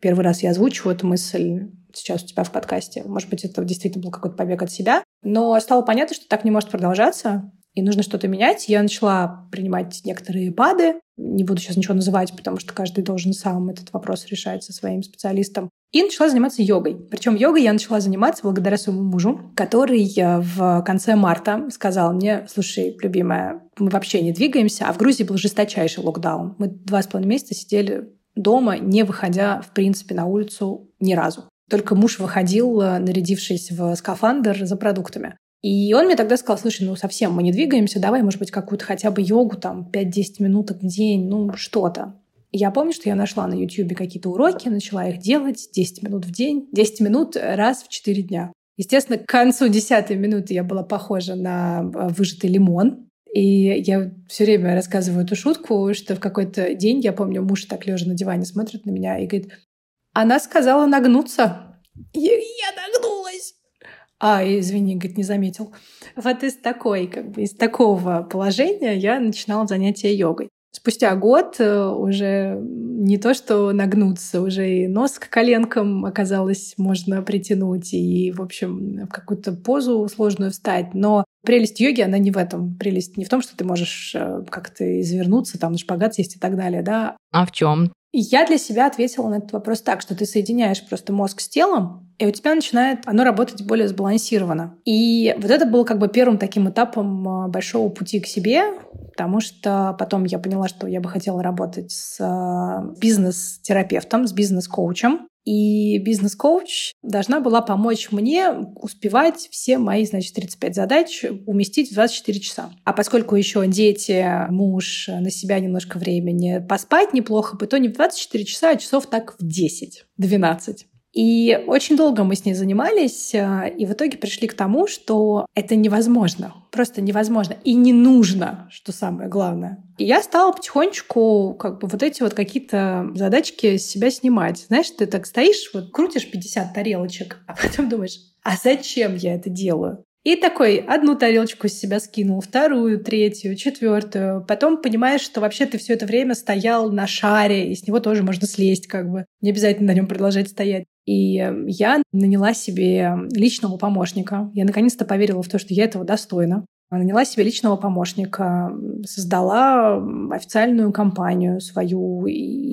A: первый раз я озвучиваю эту мысль сейчас у тебя в подкасте. Может быть, это действительно был какой-то побег от себя. Но стало понятно, что так не может продолжаться, и нужно что-то менять. Я начала принимать некоторые БАДы. Не буду сейчас ничего называть, потому что каждый должен сам этот вопрос решать со своим специалистом. И начала заниматься йогой. Причем йогой я начала заниматься благодаря своему мужу, который в конце марта сказал мне: слушай, любимая, мы вообще не двигаемся, а в Грузии был жесточайший локдаун. Мы два с половиной месяца сидели дома, не выходя, в принципе, на улицу ни разу. Только муж выходил, нарядившись в скафандр, за продуктами. И он мне тогда сказал: слушай, ну совсем мы не двигаемся, давай, может быть, какую-то хотя бы йогу, там, пять-десять минут в день, ну что-то. И я помню, что я нашла на Ютьюбе какие-то уроки, начала их делать десять минут в день, десять минут раз в четыре дня. Естественно, к концу десятой минуты я была похожа на выжатый лимон. И я все время рассказываю эту шутку, что в какой-то день, я помню, муж так лежа на диване смотрит на меня и говорит: она сказала нагнуться. Я, я нагнулась. А, извини, говорит, не заметил. Вот из такой, как бы, из такого положения я начинала занятия йогой. Спустя год уже не то что нагнуться, уже и нос к коленкам оказалось можно притянуть, и, в общем, в какую-то позу сложную встать. Но прелесть йоги, она не в этом. Прелесть не в том, что ты можешь как-то извернуться, там, на шпагат сесть и так далее, да.
B: А в чем?
A: Я для себя ответила на этот вопрос так, что ты соединяешь просто мозг с телом, и у тебя начинает оно работать более сбалансированно. И вот это было как бы первым таким этапом большого пути к себе, потому что потом я поняла, что я бы хотела работать с бизнес-терапевтом, с бизнес-коучем. И бизнес-коуч должна была помочь мне успевать все мои, значит, тридцать пять задач уместить в двадцать четыре часа. А поскольку еще дети, муж, на себя немножко времени, поспать неплохо бы, то не в двадцать четыре часа, а часов так в десять-двенадцать. И очень долго мы с ней занимались, и в итоге пришли к тому, что это невозможно. Просто невозможно. И не нужно, что самое главное. И я стала потихонечку как бы вот эти вот какие-то задачки с себя снимать. Знаешь, ты так стоишь, вот крутишь пятьдесят тарелочек, а потом думаешь: а зачем я это делаю? И такой одну тарелочку с себя скинул, вторую, третью, четвертую. Потом понимаешь, что вообще ты все это время стоял на шаре, и с него тоже можно слезть, как бы. Не обязательно на нем продолжать стоять. И я наняла себе личного помощника. Я наконец-то поверила в то, что я этого достойна. Наняла себе личного помощника, создала официальную компанию свою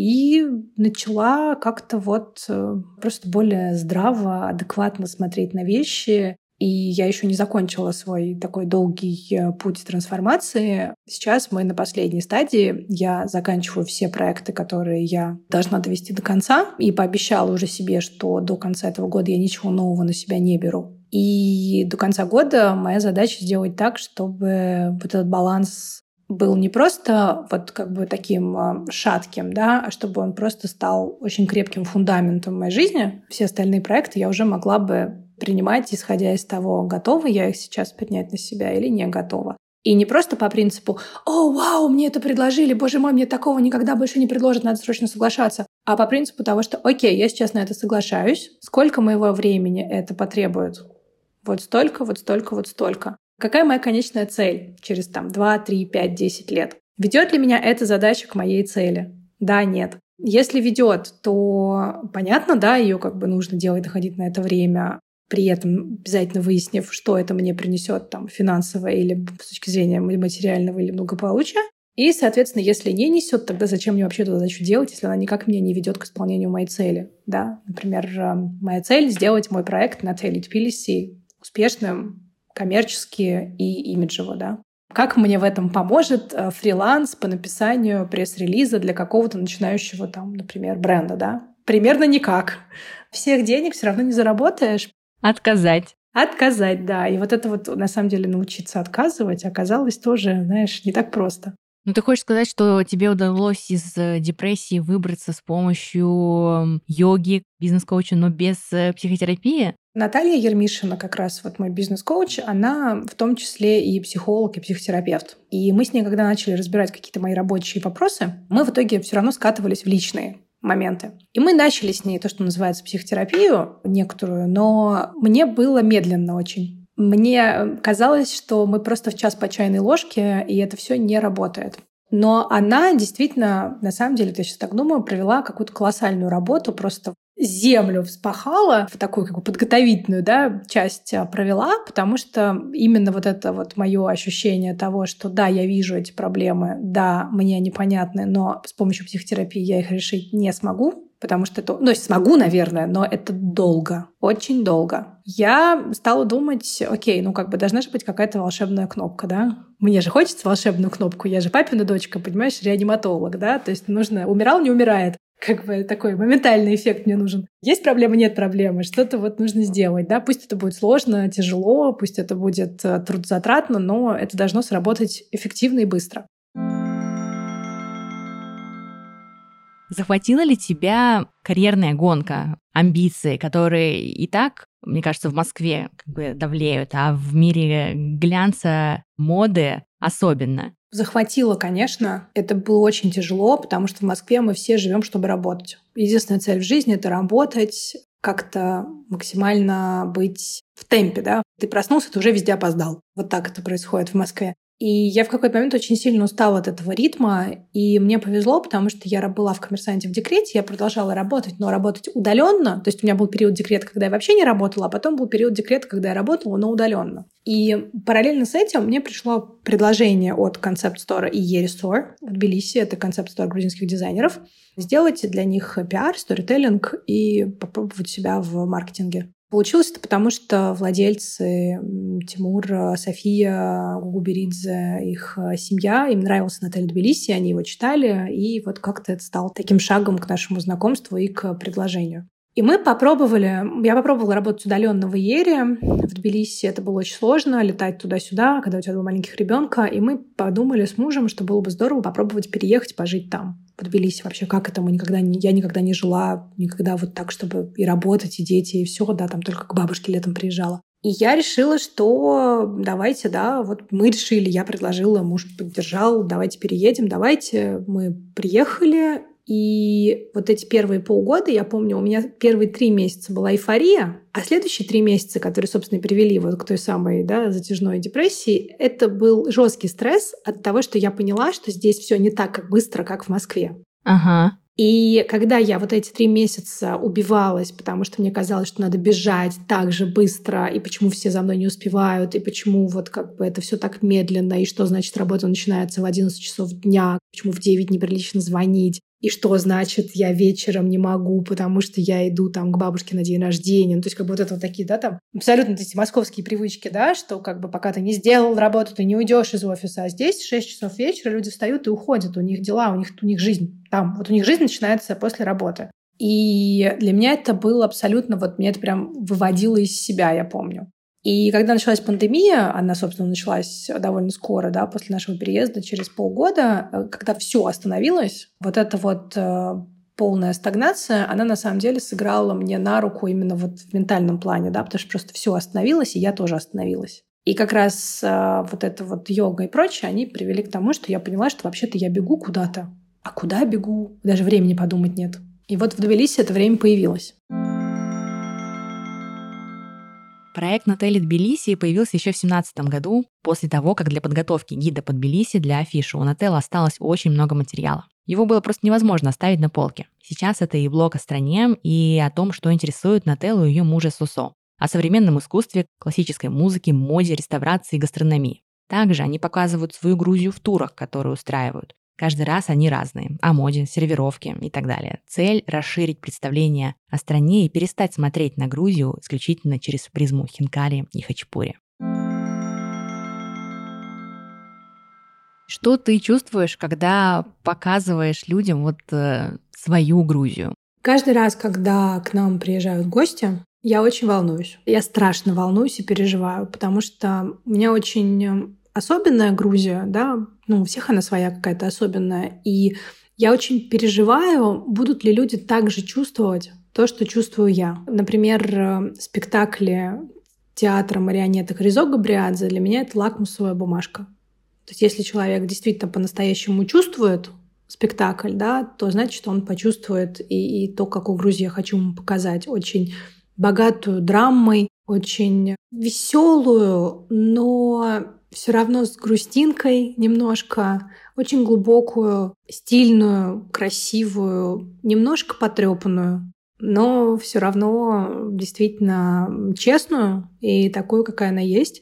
A: и начала как-то вот просто более здраво, адекватно смотреть на вещи. И я еще не закончила свой такой долгий путь трансформации. Сейчас мы на последней стадии. Я заканчиваю все проекты, которые я должна довести до конца. И пообещала уже себе, что до конца этого года я ничего нового на себя не беру. И до конца года моя задача сделать так, чтобы вот этот баланс был не просто вот как бы таким шатким, да, а чтобы он просто стал очень крепким фундаментом моей жизни. Все остальные проекты я уже могла бы принимать, исходя из того, готова я их сейчас поднять на себя или не готова. И не просто по принципу: «О, вау, мне это предложили, боже мой, мне такого никогда больше не предложат, надо срочно соглашаться», а по принципу того, что окей, я сейчас на это соглашаюсь, сколько моего времени это потребует? Вот столько, вот столько, вот столько. Какая моя конечная цель через там два, три, пять, десять лет? Ведет ли меня эта задача к моей цели? Да, нет. Если ведет, то понятно, да, ее как бы нужно делать, доходить на это время, при этом обязательно выяснив, что это мне принесет там финансово или с точки зрения материального или благополучия. И, соответственно, если не несет, тогда зачем мне вообще эту задачу делать, если она никак меня не ведет к исполнению моей цели? Да? Например, моя цель — сделать мой проект на Теле Тбилиси успешным, коммерчески и имиджево. Да? Как мне в этом поможет фриланс по написанию пресс-релиза для какого-то начинающего, там, например, бренда? Да? Примерно никак. Всех денег все равно не заработаешь.
B: Отказать.
A: Отказать, да. И вот это вот, на самом деле, научиться отказывать оказалось тоже, знаешь, не так просто.
B: Ну, ты хочешь сказать, что тебе удалось из депрессии выбраться с помощью йоги, бизнес-коуча, но без психотерапии?
A: Наталья Ермишина, как раз вот мой бизнес-коуч, она в том числе и психолог, и психотерапевт. И мы с ней, когда начали разбирать какие-то мои рабочие вопросы, мы в итоге все равно скатывались в личные моменты. И мы начали с ней то, что называется психотерапию некоторую, но мне было медленно очень. Мне казалось, что мы просто в час по чайной ложке, и это все не работает. Но она действительно, на самом деле, я сейчас так думаю, провела какую-то колоссальную работу, просто землю вспахала, в такую как бы подготовительную, да, часть провела, потому что именно вот это вот мое ощущение того, что да, я вижу эти проблемы, да, мне они понятны, но с помощью психотерапии я их решить не смогу, потому что это, ну, смогу, наверное, но это долго, очень долго. Я стала думать, окей, ну как бы должна же быть какая-то волшебная кнопка, да? Мне же хочется волшебную кнопку, я же папина дочка, понимаешь, реаниматолог, да? То есть нужно, умирал, не умирает. Как бы такой моментальный эффект мне нужен. Есть проблема, нет проблемы, что-то вот нужно сделать, да? Пусть это будет сложно, тяжело, пусть это будет трудозатратно, но это должно сработать эффективно и быстро.
B: Захватила ли тебя карьерная гонка, амбиции, которые и так, мне кажется, в Москве как бы давлеют, а в мире глянца, моды особенно?
A: Захватило, конечно. Это было очень тяжело, потому что в Москве мы все живем, чтобы работать. Единственная цель в жизни — это работать, как-то максимально быть в темпе, да. Ты проснулся, ты уже везде опоздал. Вот так это происходит в Москве. И я в какой-то момент очень сильно устала от этого ритма, и мне повезло, потому что я была в «Коммерсанте» в декрете, я продолжала работать, но работать удаленно. То есть у меня был период декрета, когда я вообще не работала, а потом был период декрета, когда я работала, но удаленно. И параллельно с этим мне пришло предложение от Concept Store и Eri Store в Тбилиси, это Concept Store грузинских дизайнеров, сделать для них пиар, сторителлинг и попробовать себя в маркетинге. Получилось это потому, что владельцы Тимур, София, Гугуберидзе, их семья, им нравился отель Тбилиси, они его читали, и вот как-то это стало таким шагом к нашему знакомству и к предложению. И мы попробовали, я попробовала работать удаленно в Иере, в Тбилиси. Это было очень сложно, летать туда-сюда, когда у тебя два маленьких ребенка. И мы подумали с мужем, что было бы здорово попробовать переехать, пожить там, в Тбилиси. Вообще, как это мы никогда не... Я никогда не жила, никогда вот так, чтобы и работать, и дети, и все, да, там только к бабушке летом приезжала. И я решила, что давайте, да, вот мы решили, я предложила, муж поддержал, давайте переедем, давайте. Мы приехали. И вот эти первые полгода, я помню, у меня первые три месяца была эйфория, а следующие три месяца, которые, собственно, привели вот к той самой, да, затяжной депрессии, это был жесткий стресс от того, что я поняла, что здесь все не так как быстро, как в Москве.
B: Ага.
A: И когда я вот эти три месяца убивалась, потому что мне казалось, что надо бежать так же быстро, и почему все за мной не успевают, и почему вот как бы это все так медленно, и что значит работа начинается в одиннадцать часов дня, почему в девять неприлично звонить, и что значит я вечером не могу, потому что я иду там к бабушке на день рождения. Ну, то есть как бы вот это вот такие, да, там абсолютно эти московские привычки, да, что как бы пока ты не сделал работу, ты не уйдешь из офиса. А здесь в шесть часов вечера люди встают и уходят. У них дела, у них, у них жизнь там. Вот у них жизнь начинается после работы. И для меня это было абсолютно, вот меня это прям выводило из себя, я помню. И когда началась пандемия, она, собственно, началась довольно скоро, да, после нашего переезда, через полгода, когда все остановилось, вот эта вот э, полная стагнация, она на самом деле сыграла мне на руку именно вот в ментальном плане, да, потому что просто все остановилось, и я тоже остановилась. И как раз э, вот эта вот йога и прочее, они привели к тому, что я поняла, что вообще-то я бегу куда-то. А куда бегу? Даже времени подумать нет. И вот в Тбилиси это время появилось.
B: Проект «Нателли Тбилиси» появился еще в две тысячи семнадцатом году, после того, как для подготовки гида по Тбилиси для афиши у Нателлы осталось очень много материала. Его было просто невозможно оставить на полке. Сейчас это и блог о стране, и о том, что интересует Нателлу и ее мужа Сусо. О современном искусстве, классической музыке, моде, реставрации и гастрономии. Также они показывают свою Грузию в турах, которые устраивают. Каждый раз они разные. О моде, сервировке и так далее. Цель – расширить представление о стране и перестать смотреть на Грузию исключительно через призму хинкали и хачапури. Что ты чувствуешь, когда показываешь людям вот э, свою Грузию?
A: Каждый раз, когда к нам приезжают гости, я очень волнуюсь. Я страшно волнуюсь и переживаю, потому что у меня очень особенная Грузия, да, ну, у всех она своя какая-то особенная. И я очень переживаю, будут ли люди так же чувствовать то, что чувствую я. Например, спектакли театра марионеток Ризо Габриадзе для меня это лакмусовая бумажка. То есть если человек действительно по-настоящему чувствует спектакль, да, то значит, он почувствует и, и то, какую Грузию я хочу ему показать. Очень богатую драмой, очень веселую, но все равно с грустинкой немножко, очень глубокую, стильную, красивую, немножко потрепанную, но все равно действительно честную и такую, какая она есть.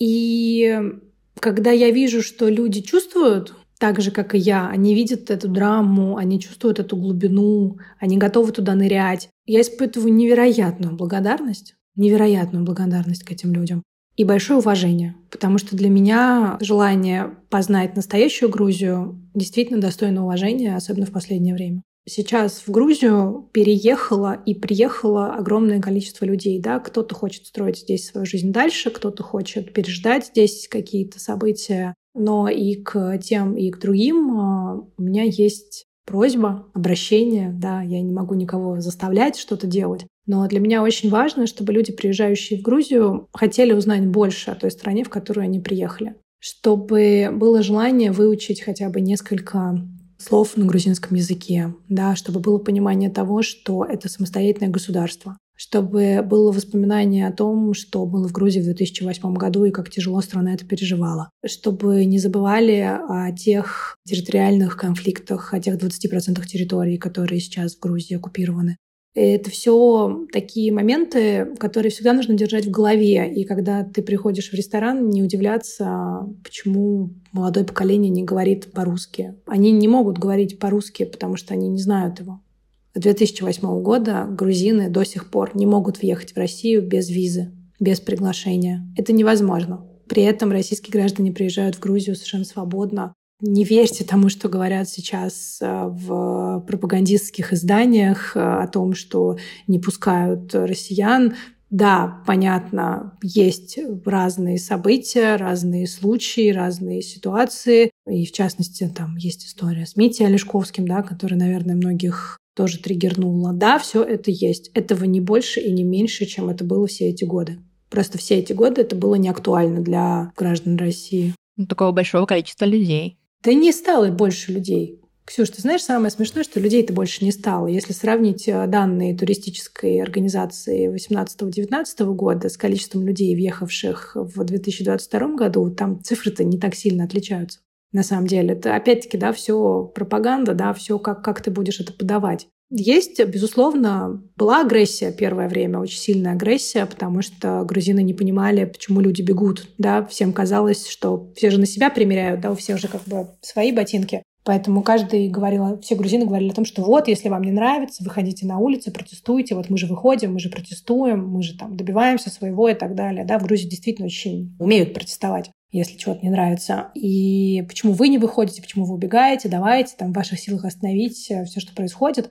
A: И когда я вижу, что люди чувствуют так же, как и я, они видят эту драму, они чувствуют эту глубину, они готовы туда нырять, я испытываю невероятную благодарность, невероятную благодарность к этим людям и большое уважение, потому что для меня желание познать настоящую Грузию действительно достойно уважения, особенно в последнее время. Сейчас в Грузию переехало и приехало огромное количество людей. Да? Кто-то хочет строить здесь свою жизнь дальше, кто-то хочет переждать здесь какие-то события. Но и к тем, и к другим у меня есть просьба, обращение. Да? Я не могу никого заставлять что-то делать. Но для меня очень важно, чтобы люди, приезжающие в Грузию, хотели узнать больше о той стране, в которую они приехали. Чтобы было желание выучить хотя бы несколько слов на грузинском языке, да, чтобы было понимание того, что это самостоятельное государство, чтобы было воспоминание о том, что было в Грузии в две тысячи восьмом году и как тяжело страна это переживала, чтобы не забывали о тех территориальных конфликтах, о тех двадцати процентах территории, которые сейчас в Грузии оккупированы. Это все такие моменты, которые всегда нужно держать в голове. И когда ты приходишь в ресторан, не удивляться, почему молодое поколение не говорит по-русски. Они не могут говорить по-русски, потому что они не знают его. С две тысячи восьмого года грузины до сих пор не могут въехать в Россию без визы, без приглашения. Это невозможно. При этом российские граждане приезжают в Грузию совершенно свободно. Не верьте тому, что говорят сейчас в пропагандистских изданиях о том, что не пускают россиян. Да, понятно, есть разные события, разные случаи, разные ситуации. И в частности, там есть история с Митей Олешковским, да, который, наверное, многих тоже триггернула. Да, все это есть. Этого не больше и не меньше, чем это было все эти годы. Просто все эти годы это было не актуально для граждан России.
B: Ну, такого большого количества людей.
A: Да не стало больше людей. Ксюш, ты знаешь, самое смешное, что людей-то больше не стало. Если сравнить данные туристической организации восемнадцатого-девятнадцатого года с количеством людей, въехавших в две тысячи двадцать втором году, там цифры-то не так сильно отличаются. На самом деле, это опять-таки, да, все пропаганда, да, все как, как ты будешь это подавать. Есть, безусловно, была агрессия первое время, очень сильная агрессия, потому что грузины не понимали, почему люди бегут. Да? Всем казалось, что все же на себя примеряют, да, у всех же как бы свои ботинки. Поэтому каждый говорил, все грузины говорили о том, что вот, если вам не нравится, выходите на улицу, протестуйте, вот мы же выходим, мы же протестуем, мы же там добиваемся своего и так далее. Да? В Грузии действительно очень умеют протестовать, если чего-то не нравится. И почему вы не выходите, почему вы убегаете, давайте там в ваших силах остановить все, что происходит.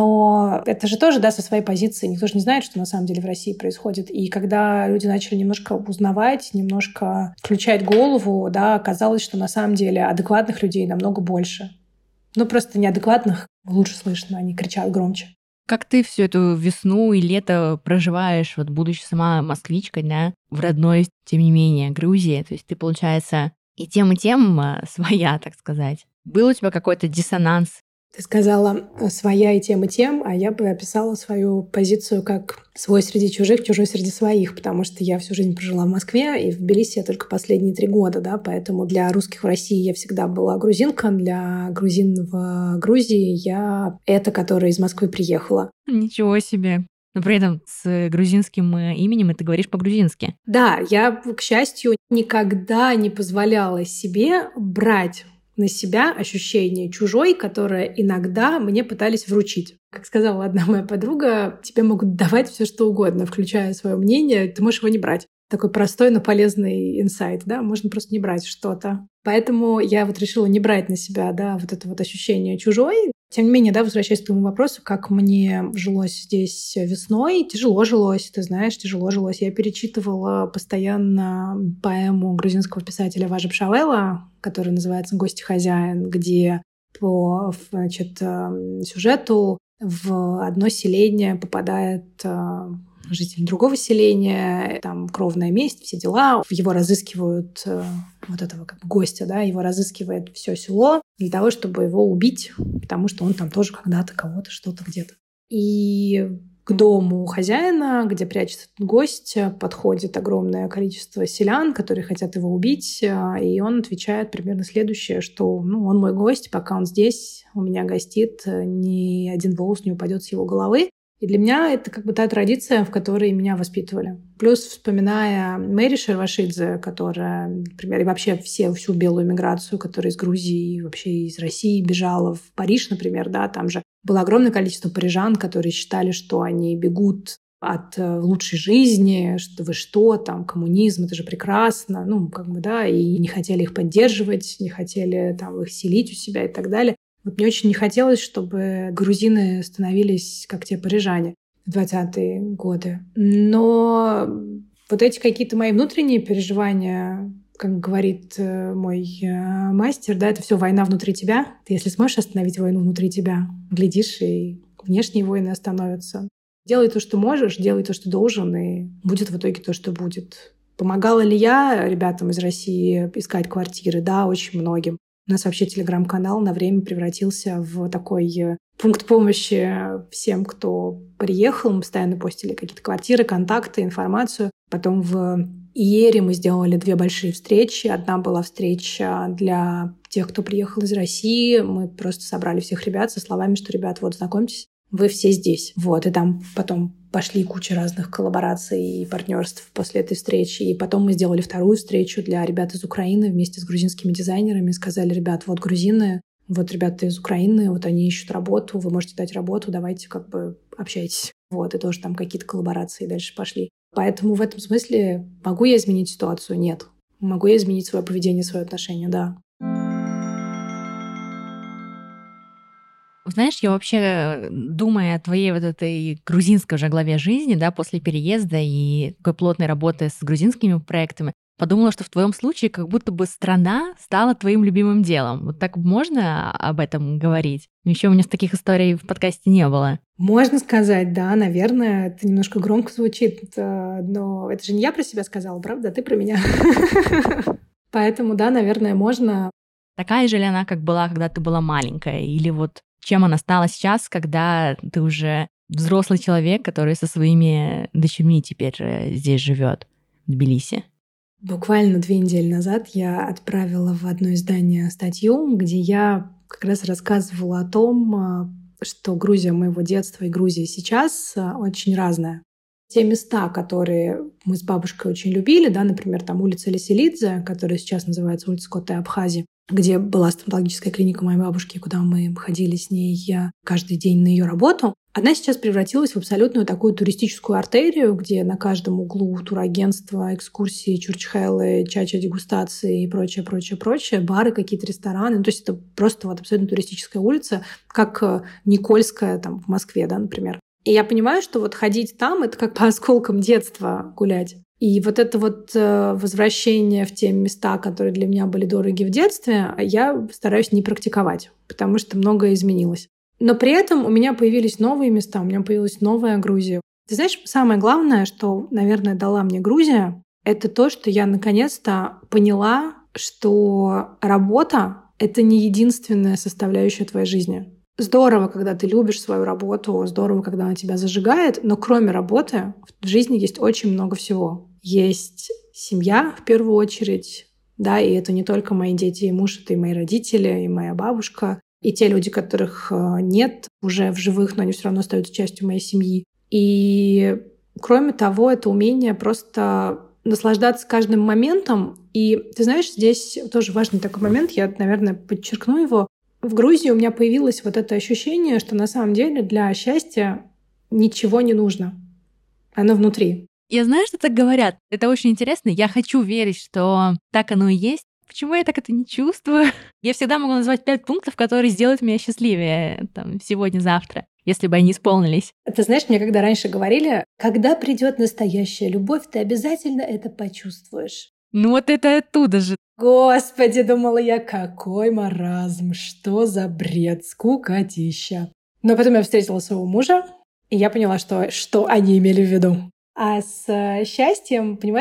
A: Но это же тоже, да, со своей позиции. Никто же не знает, что на самом деле в России происходит. И когда люди начали немножко узнавать, немножко включать голову, да, оказалось, что на самом деле адекватных людей намного больше. Ну, просто неадекватных лучше слышно, они кричат громче.
B: Как ты всю эту весну и лето проживаешь, вот будучи сама москвичкой, да, в родной, тем не менее, Грузии? То есть ты, получается, и тем, и тем своя, так сказать. Был у тебя какой-то диссонанс?
A: Ты сказала своя и тем, и тем, а я бы описала свою позицию как свой среди чужих, чужой среди своих, потому что я всю жизнь прожила в Москве, и в Тбилиси я только последние три года, да, поэтому для русских в России я всегда была грузинка, для грузин в Грузии я эта, которая из Москвы приехала.
B: Ничего себе! Но при этом с грузинским именем ты говоришь по-грузински.
A: Да, я, к счастью, никогда не позволяла себе брать на себя ощущение чужой, которое иногда мне пытались вручить. Как сказала одна моя подруга, тебе могут давать все что угодно, включая свое мнение, ты можешь его не брать. Такой простой, но полезный инсайт, да, можно просто не брать что-то. Поэтому я вот решила не брать на себя, да, вот это вот ощущение чужой. Тем не менее, да, возвращаясь к твоему вопросу, как мне жилось здесь весной, тяжело жилось, ты знаешь, тяжело жилось. Я перечитывала постоянно поэму грузинского писателя Важи Пшавела, которая называется «Гость хозяин», где по, значит, сюжету в одно селение попадает житель другого селения, там кровная месть, все дела. Его разыскивают, вот этого как бы гостя, да, его разыскивает все село для того, чтобы его убить, потому что он там тоже когда-то кого-то, что-то где-то. И к дому хозяина, где прячется гость, подходит огромное количество селян, которые хотят его убить, и он отвечает примерно следующее, что ну, он мой гость, пока он здесь, у меня гостит, ни один волос не упадет с его головы. И для меня это как бы та традиция, в которой меня воспитывали. Плюс, вспоминая Мэри Шервашидзе, которая, например, и вообще все, всю белую миграцию, которая из Грузии, вообще из России бежала в Париж, например, да, там же было огромное количество парижан, которые считали, что они бегут от лучшей жизни, что вы что, там, коммунизм, это же прекрасно, ну, как бы, да, и не хотели их поддерживать, не хотели там их селить у себя и так далее. Вот мне очень не хотелось, чтобы грузины становились как те парижане в двадцатые годы. Но вот эти какие-то мои внутренние переживания, как говорит мой мастер, да, это все война внутри тебя. Ты, если сможешь остановить войну внутри тебя, глядишь, и внешние войны остановятся. Делай то, что можешь, делай то, что должен, и будет в итоге то, что будет. Помогала ли я ребятам из России искать квартиры? Да, очень многим. У нас вообще телеграм-канал на время превратился в такой пункт помощи всем, кто приехал. Мы постоянно постили какие-то квартиры, контакты, информацию. Потом в Иере мы сделали две большие встречи. Одна была встреча для тех, кто приехал из России. Мы просто собрали всех ребят со словами, что, ребят, вот знакомьтесь, вы все здесь. Вот, и там потом пошли куча разных коллабораций и партнерств после этой встречи. И потом мы сделали вторую встречу для ребят из Украины вместе с грузинскими дизайнерами. Сказали, ребят, вот грузины, вот ребята из Украины, вот они ищут работу, вы можете дать работу, давайте как бы общайтесь. Вот, и тоже там какие-то коллаборации дальше пошли. Поэтому в этом смысле могу я изменить ситуацию? Нет. Могу я изменить свое поведение, свое отношение? Да.
B: Знаешь, я вообще, думая о твоей вот этой грузинской уже главе жизни, да, после переезда и такой плотной работы с грузинскими проектами, подумала, что в твоем случае как будто бы страна стала твоим любимым делом. Вот так можно об этом говорить? Еще у меня таких историй в подкасте не было.
A: Можно сказать, да, наверное. Это немножко громко звучит, но это же не я про себя сказала, правда? Ты про меня. Поэтому, да, наверное, можно.
B: Такая же ли она, как была, когда ты была маленькая? Или вот чем она стала сейчас, когда ты уже взрослый человек, который со своими дочерьми теперь здесь живет в Тбилиси?
A: Буквально две недели назад я отправила в одно издание статью, где я как раз рассказывала о том, что Грузия моего детства и Грузия сейчас очень разная. Те места, которые мы с бабушкой очень любили, да, например, там улица Леселидзе, которая сейчас называется улица Коты-Абхазии, где была стоматологическая клиника моей бабушки, куда мы ходили с ней каждый день на ее работу, она сейчас превратилась в абсолютную такую туристическую артерию, где на каждом углу турагентства, экскурсии, чурчхелы, чача-дегустации и прочее, прочее, прочее, бары, какие-то рестораны. Ну, то есть это просто вот абсолютно туристическая улица, как Никольская там, в Москве, да, например. И я понимаю, что вот ходить там — это как по осколкам детства гулять. И вот это вот возвращение в те места, которые для меня были дороги в детстве, я стараюсь не практиковать, потому что многое изменилось. Но при этом у меня появились новые места, у меня появилась новая Грузия. Ты знаешь, самое главное, что, наверное, дала мне Грузия, это то, что я наконец-то поняла, что работа — это не единственная составляющая твоей жизни. Здорово, когда ты любишь свою работу, здорово, когда она тебя зажигает, но кроме работы в жизни есть очень много всего. Есть семья в первую очередь, да, и это не только мои дети и муж, это и мои родители, и моя бабушка, и те люди, которых нет уже в живых, но они все равно остаются частью моей семьи. И кроме того, это умение просто наслаждаться каждым моментом. И ты знаешь, здесь тоже важный такой момент, я, наверное, подчеркну его. В Грузии у меня появилось вот это ощущение, что на самом деле для счастья ничего не нужно. Оно внутри.
B: Я знаю, что так говорят. Это очень интересно. Я хочу верить, что так оно и есть. Почему я так это не чувствую? Я всегда могу назвать пять пунктов, которые сделают меня счастливее там, сегодня-завтра, если бы они исполнились.
A: Ты знаешь, мне когда раньше говорили, когда придет настоящая любовь, ты обязательно это почувствуешь.
B: Ну вот это оттуда же.
A: Господи, думала я, какой маразм, что за бред, скукотища. Но потом я встретила своего мужа, и я поняла, что, что они имели в виду. А с счастьем, понимаешь,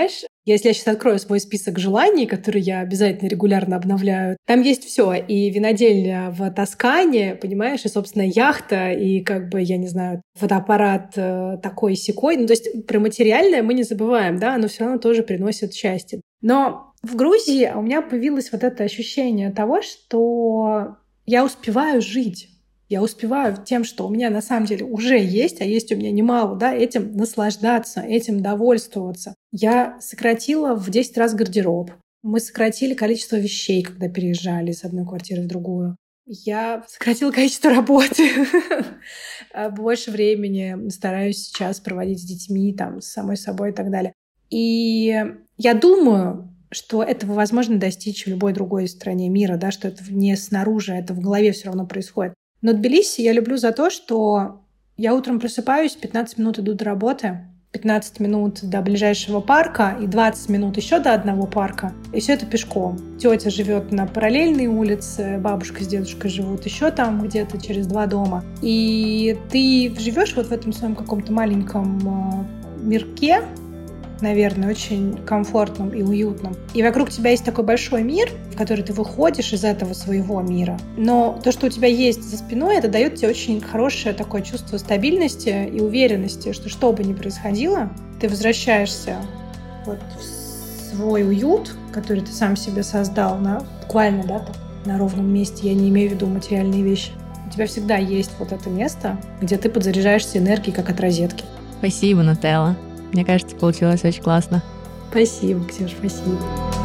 A: Если я сейчас открою свой список желаний, который я обязательно регулярно обновляю, там есть все. И винодельня в Тоскане, понимаешь, и, собственно, яхта, и, как бы, я не знаю, фотоаппарат э, такой-сякой. Ну, то есть про материальное мы не забываем, да, оно все равно тоже приносит счастье. Но в Грузии у меня появилось вот это ощущение того, что я успеваю жить. Я успеваю тем, что у меня на самом деле уже есть, а есть у меня немало, да, этим наслаждаться, этим довольствоваться. Я сократила в десять раз гардероб. Мы сократили количество вещей, когда переезжали с одной квартиры в другую. Я сократила количество работы. Больше времени стараюсь сейчас проводить с детьми, там, с самой собой и так далее. И я думаю, что этого возможно достичь в любой другой стране мира, да, что это не снаружи, это в голове все равно происходит. Но Тбилиси я люблю за то, что я утром просыпаюсь, пятнадцать минут иду до работы, пятнадцать минут до ближайшего парка и двадцать минут еще до одного парка. И все это пешком. Тетя живет на параллельной улице, бабушка с дедушкой живут еще там где-то через два дома. И ты живешь вот в этом своем каком-то маленьком мирке, наверное, очень комфортным и уютным. И вокруг тебя есть такой большой мир, в который ты выходишь из этого своего мира. Но то, что у тебя есть за спиной, это дает тебе очень хорошее такое чувство стабильности и уверенности, что что бы ни происходило, ты возвращаешься вот в свой уют, который ты сам себе создал, на, буквально, да, так, на ровном месте. Я не имею в виду материальные вещи. У тебя всегда есть вот это место, где ты подзаряжаешься энергией, как от розетки.
B: Спасибо, Нателла. Мне кажется, получилось очень классно.
A: Спасибо, Ксюш, спасибо.